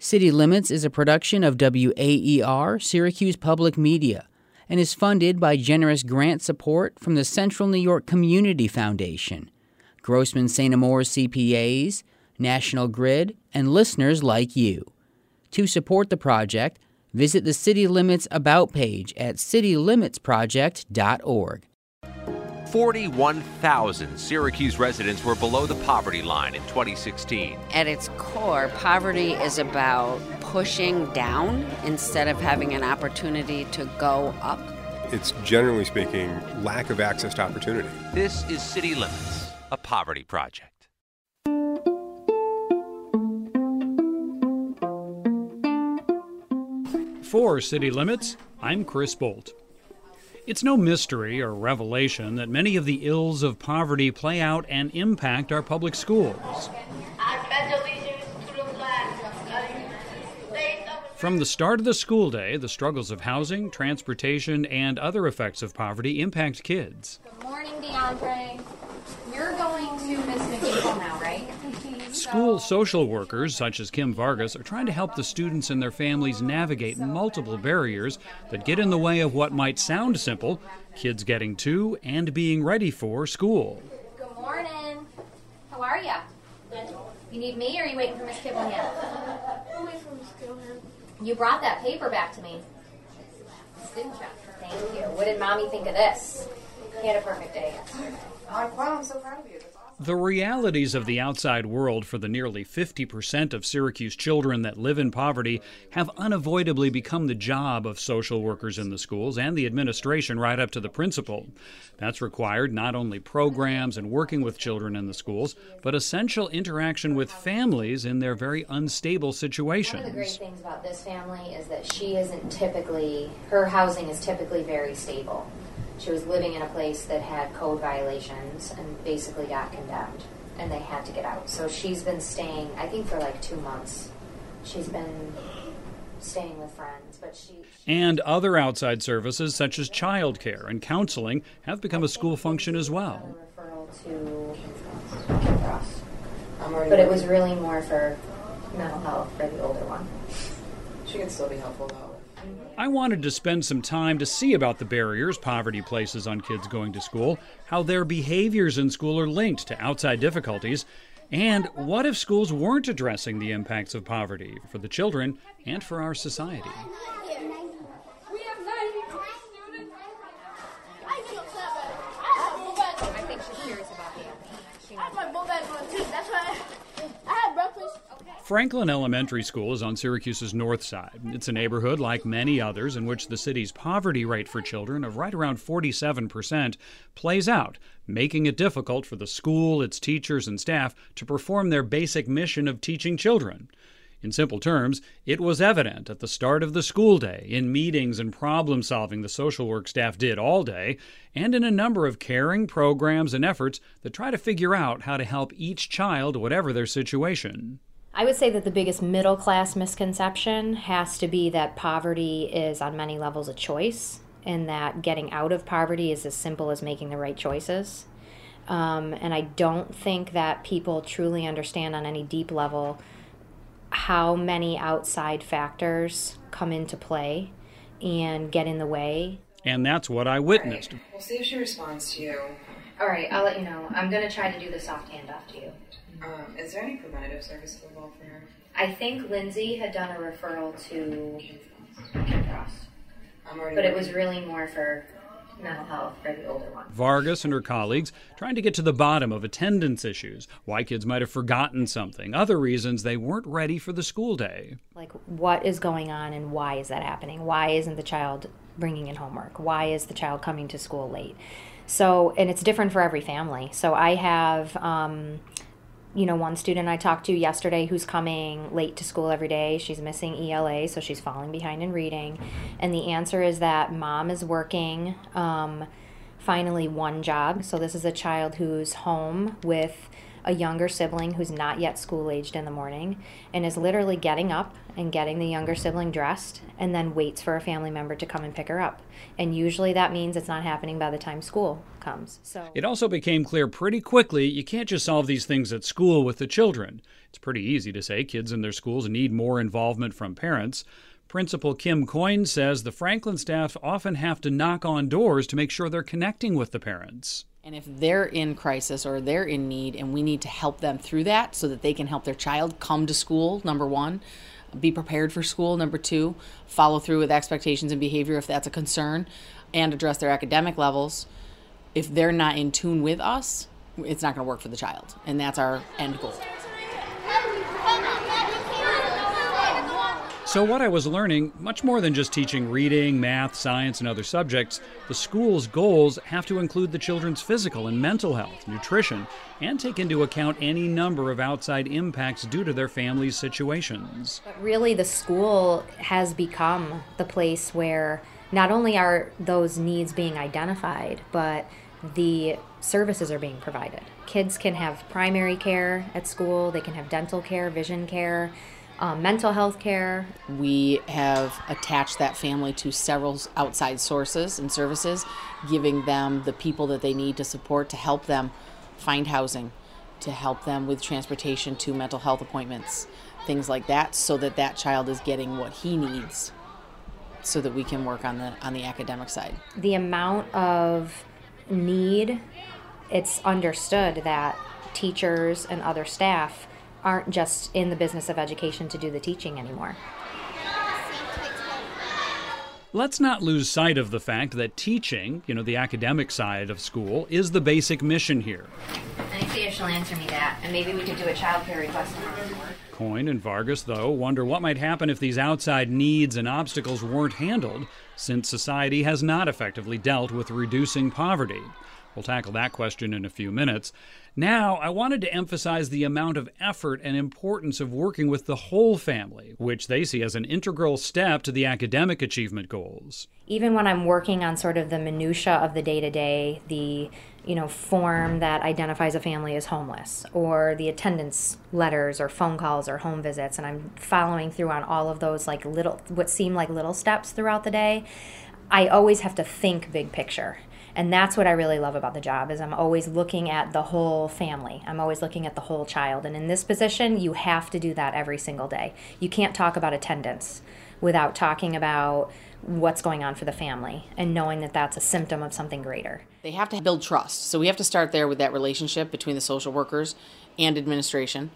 City Limits is a production of WAER, Syracuse Public Media, and is funded by generous grant support from the Central New York Community Foundation, Grossman St. Amour's CPAs, National Grid, and listeners like you. To support the project, visit the City Limits About page at citylimitsproject.org. 41,000 Syracuse residents were below the poverty line in 2016. At its core, poverty is about pushing down instead of having an opportunity to go up. It's, generally speaking, lack of access to opportunity. This is City Limits, a poverty project. For City Limits, I'm Chris Bolt. It's no mystery or revelation that many of the ills of poverty play out and impact our public schools. From the start of the school day, the struggles of housing, transportation, and other effects of poverty impact kids. Good morning, DeAndre. You're going to Miss McGill now, right? School social workers, such as Kim Vargas, are trying to help the students and their families navigate multiple barriers that get in the way of what might sound simple, kids getting to and being ready for school. Good morning. How are you? You need me, or are you waiting for Miss Kibble yet? I'm waiting for Miss Kibble. You brought that paper back to me, didn't you? Thank you. What did Mommy think of this? He had a perfect day yesterday. Wow, I'm so proud of you. That's awesome. The realities of the outside world for the nearly 50% of Syracuse children that live in poverty have unavoidably become the job of social workers in the schools and the administration right up to the principal. That's required not only programs and working with children in the schools, but essential interaction with families in their very unstable situations. One of the great things about this family is that her housing is typically very stable. She was living in a place that had code violations and basically got condemned, and they had to get out. So she's been staying, I think, for like 2 months. She's been staying with friends, but And other outside services such as childcare and counseling have become a school function as well. Referral to Kim Cross. But it was really more for mental health for the older one. She can still be helpful, though. I wanted to spend some time to see about the barriers poverty places on kids going to school, how their behaviors in school are linked to outside difficulties, and what if schools weren't addressing the impacts of poverty for the children and for our society. I think she's curious about me. Franklin Elementary School is on Syracuse's north side. It's a neighborhood like many others in which the city's poverty rate for children of right around 47% plays out, making it difficult for the school, its teachers, and staff to perform their basic mission of teaching children. In simple terms, it was evident at the start of the school day, in meetings and problem-solving the social work staff did all day, and in a number of caring programs and efforts that try to figure out how to help each child, whatever their situation. I would say that the biggest middle-class misconception has to be that poverty is on many levels a choice, and that getting out of poverty is as simple as making the right choices. And I don't think that people truly understand on any deep level how many outside factors come into play and get in the way. And that's what I witnessed. Right. We'll see if she responds to you. All right, I'll let you know. I'm going to try to do the soft handoff to you. Is there any preventative services involved for her? I think Lindsay had done a referral to Kim Cross. But it was really more for mental health for the older one. Vargas and her colleagues trying to get to the bottom of attendance issues, why kids might have forgotten something, other reasons they weren't ready for the school day. Like, what is going on and why is that happening? Why isn't the child bringing in homework? Why is the child coming to school late? So, and it's different for every family. So I have, one student I talked to yesterday who's coming late to school every day. She's missing ELA, so she's falling behind in reading. And the answer is that mom is working finally one job. So this is a child who's home with a younger sibling who's not yet school-aged in the morning and is literally getting up and getting the younger sibling dressed and then waits for a family member to come and pick her up. And usually that means it's not happening by the time school comes. So it also became clear pretty quickly you can't just solve these things at school with the children. It's pretty easy to say kids in their schools need more involvement from parents. Principal Kim Coyne says the Franklin staff often have to knock on doors to make sure they're connecting with the parents. And if they're in crisis or they're in need and we need to help them through that so that they can help their child come to school, number one, be prepared for school, number two, follow through with expectations and behavior if that's a concern, and address their academic levels, if they're not in tune with us, it's not going to work for the child. And that's our end goal. So what I was learning, much more than just teaching reading, math, science, and other subjects, the school's goals have to include the children's physical and mental health, nutrition, and take into account any number of outside impacts due to their families' situations. But really, the school has become the place where not only are those needs being identified, but the services are being provided. Kids can have primary care at school, they can have dental care, vision care, mental health care. We have attached that family to several outside sources and services, giving them the people that they need to support to help them find housing, to help them with transportation to mental health appointments, things like that, so that that child is getting what he needs so that we can work on the academic side. The amount of need, it's understood that teachers and other staff aren't just in the business of education to do the teaching anymore. Let's not lose sight of the fact that teaching, the academic side of school, is the basic mission here. Let me see if she'll answer me that, and maybe we could do a child care request tomorrow. Coyne and Vargas, though, wonder what might happen if these outside needs and obstacles weren't handled, since society has not effectively dealt with reducing poverty. We'll tackle that question in a few minutes. Now, I wanted to emphasize the amount of effort and importance of working with the whole family, which they see as an integral step to the academic achievement goals. Even when I'm working on sort of the minutia of the day-to-day, the form that identifies a family as homeless, or the attendance letters or phone calls or home visits, and I'm following through on all of those what seem like little steps throughout the day, I always have to think big picture. And that's what I really love about the job, is I'm always looking at the whole family. I'm always looking at the whole child. And in this position, you have to do that every single day. You can't talk about attendance without talking about what's going on for the family and knowing that that's a symptom of something greater. They have to build trust. So we have to start there with that relationship between the social workers and administration,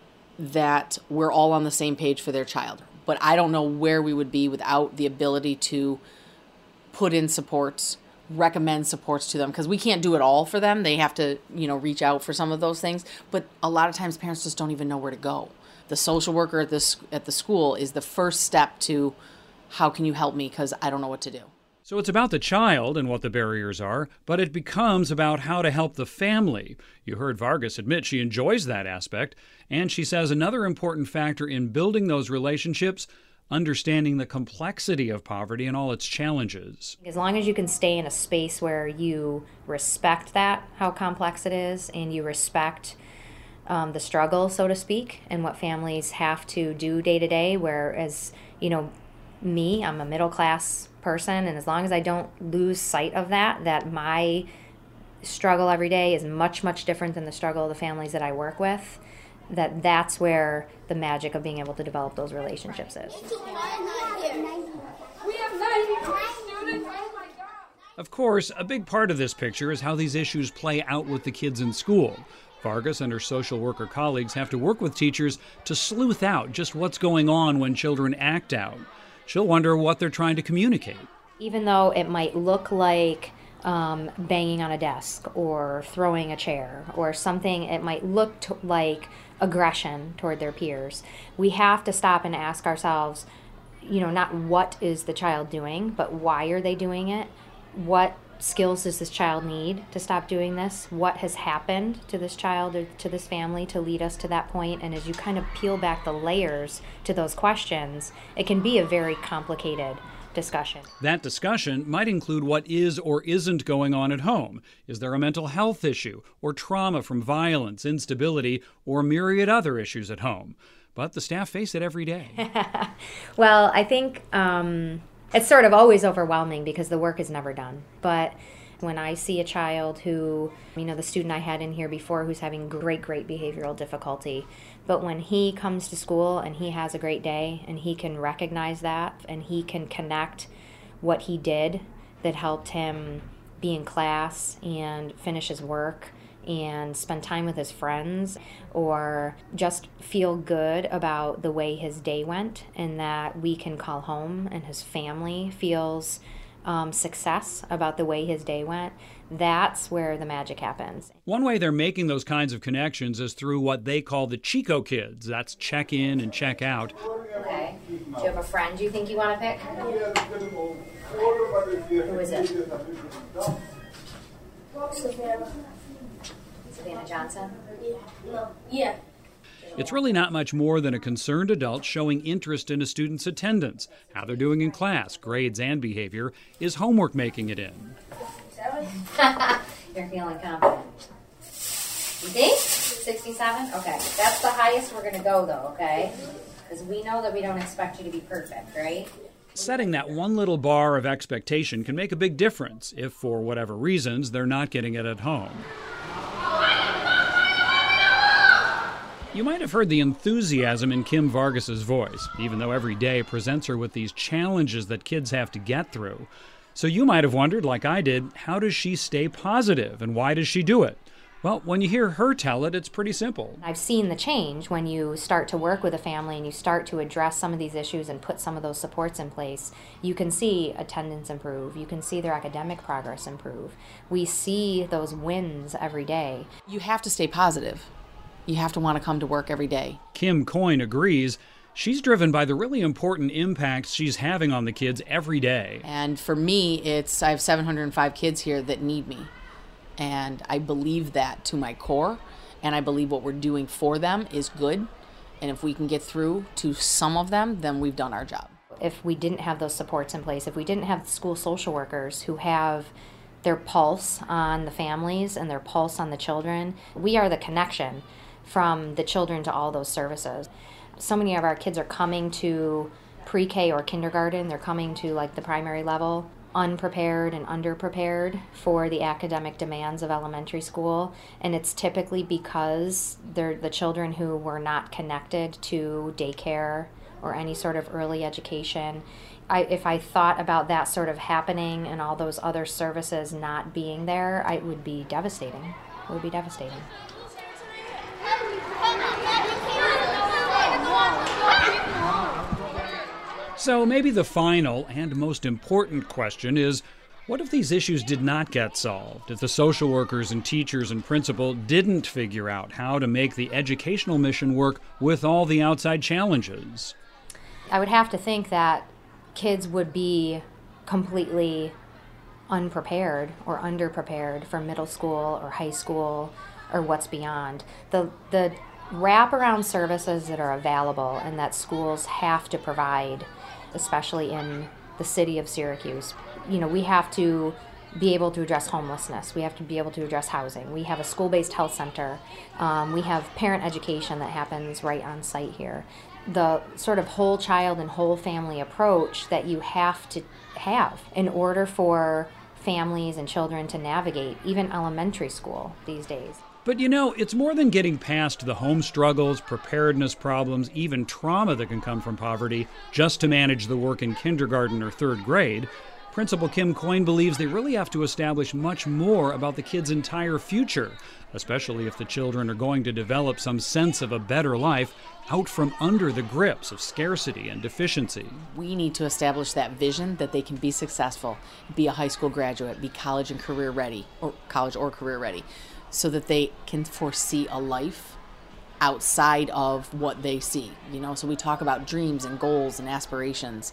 that we're all on the same page for their child. But I don't know where we would be without the ability to put in supports, recommend supports to them, because we can't do it all for them. They have to, reach out for some of those things. But a lot of times parents just don't even know where to go. The social worker at the school is the first step to, how can you help me, because I don't know what to do. So it's about the child and what the barriers are, but it becomes about how to help the family. You heard Vargas admit she enjoys that aspect, and she says another important factor in building those relationships, understanding the complexity of poverty and all its challenges. As long as you can stay in a space where you respect that, how complex it is, and you respect the struggle, so to speak, and what families have to do day to day, whereas, me, I'm a middle class person, and as long as I don't lose sight of that my struggle every day is much, much different than the struggle of the families that I work with, that's where the magic of being able to develop those relationships is. Of course, a big part of this picture is how these issues play out with the kids in school. Vargas and her social worker colleagues have to work with teachers to sleuth out just what's going on when children act out. She'll wonder what they're trying to communicate. Even though it might look like banging on a desk or throwing a chair or something, it might look like aggression toward their peers. We have to stop and ask ourselves, not what is the child doing, but why are they doing it? What skills does this child need to stop doing this? What has happened to this child or to this family to lead us to that point? And as you kind of peel back the layers to those questions, it can be a very complicated discussion. That discussion might include what is or isn't going on at home. Is there a mental health issue or trauma from violence, instability, or myriad other issues at home? But the staff face it every day. Well, I think it's sort of always overwhelming because the work is never done. But when I see a child who, the student I had in here before who's having great behavioral difficulty, but when he comes to school and he has a great day and he can recognize that and he can connect what he did that helped him be in class and finish his work and spend time with his friends or just feel good about the way his day went, and that we can call home and his family feels success about the way his day went, that's where the magic happens. One way they're making those kinds of connections is through what they call the Chico Kids. That's check in and check out. Okay. Do you have a friend you think you want to pick? Who is it? Savannah Johnson? Yeah. It's really not much more than a concerned adult showing interest in a student's attendance, how they're doing in class, grades, and behavior. Is homework making it in? You're feeling confident. You think? 67? Okay. That's the highest we're going to go, though, okay? Because we know that we don't expect you to be perfect, right? Setting that one little bar of expectation can make a big difference if, for whatever reasons, they're not getting it at home. You might have heard the enthusiasm in Kim Vargas's voice, even though every day presents her with these challenges that kids have to get through. So you might have wondered, like I did, how does she stay positive and why does she do it? Well, when you hear her tell it, it's pretty simple. I've seen the change when you start to work with a family and you start to address some of these issues and put some of those supports in place. You can see attendance improve. You can see their academic progress improve. We see those wins every day. You have to stay positive. You have to want to come to work every day. Kim Coyne agrees. She's driven by the really important impacts she's having on the kids every day. And for me, I have 705 kids here that need me. And I believe that to my core. And I believe what we're doing for them is good. And if we can get through to some of them, then we've done our job. If we didn't have those supports in place, if we didn't have school social workers who have their pulse on the families and their pulse on the children, we are the connection from the children to all those services. So many of our kids are coming to pre-K or kindergarten. They're coming to like the primary level unprepared and underprepared for the academic demands of elementary school. And it's typically because they're the children who were not connected to daycare or any sort of early education. If I thought about that sort of happening and all those other services not being there, it would be devastating. It would be devastating. So maybe the final and most important question is, what if these issues did not get solved? If the social workers and teachers and principal didn't figure out how to make the educational mission work with all the outside challenges? I would have to think that kids would be completely unprepared or underprepared for middle school or high school or what's beyond. The wraparound services that are available and that schools have to provide, especially in the city of Syracuse. We have to be able to address homelessness. We have to be able to address housing. We have a school-based health center. We have parent education that happens right on site here. The sort of whole child and whole family approach that you have to have in order for families and children to navigate even elementary school these days. But it's more than getting past the home struggles, preparedness problems, even trauma that can come from poverty just to manage the work in kindergarten or third grade. Principal Kim Coyne believes they really have to establish much more about the kids' entire future, especially if the children are going to develop some sense of a better life out from under the grips of scarcity and deficiency. We need to establish that vision that they can be successful, be a high school graduate, be college or career ready, so that they can foresee a life outside of what they see. So we talk about dreams and goals and aspirations,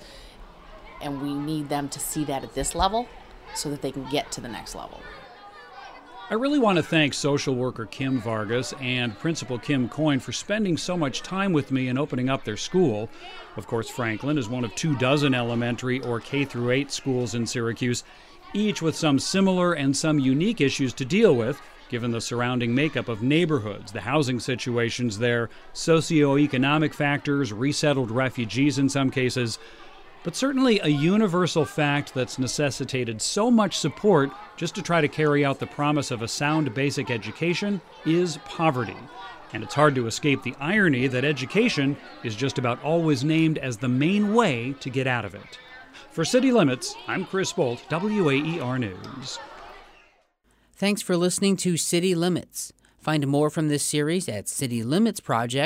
and we need them to see that at this level so that they can get to the next level. I really want to thank social worker Kim Vargas and Principal Kim Coyne for spending so much time with me and opening up their school. Of course, Franklin is one of 24 elementary or K-8 schools in Syracuse, each with some similar and some unique issues to deal with, given the surrounding makeup of neighborhoods, the housing situations there, socioeconomic factors, resettled refugees in some cases. But certainly a universal fact that's necessitated so much support just to try to carry out the promise of a sound basic education is poverty. And it's hard to escape the irony that education is just about always named as the main way to get out of it. For City Limits, I'm Chris Bolt, WAER News. Thanks for listening to City Limits. Find more from this series at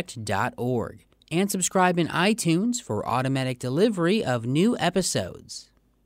citylimitsproject.org. And subscribe in iTunes for automatic delivery of new episodes.